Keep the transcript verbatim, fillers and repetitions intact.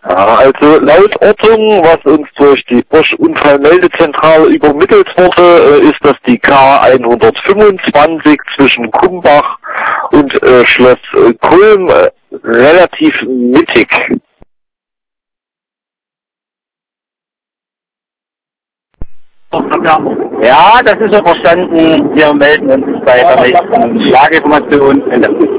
Ja, also laut Ortung, was uns durch die Bosch-Unfallmeldezentrale übermittelt wurde, ist das die K hundertfünfundzwanzig zwischen Kumbach und äh, Schloss äh, Kulm, äh, relativ mittig. Ja, das ist ja verstanden. Wir melden uns bei der nächsten Schlaginformation.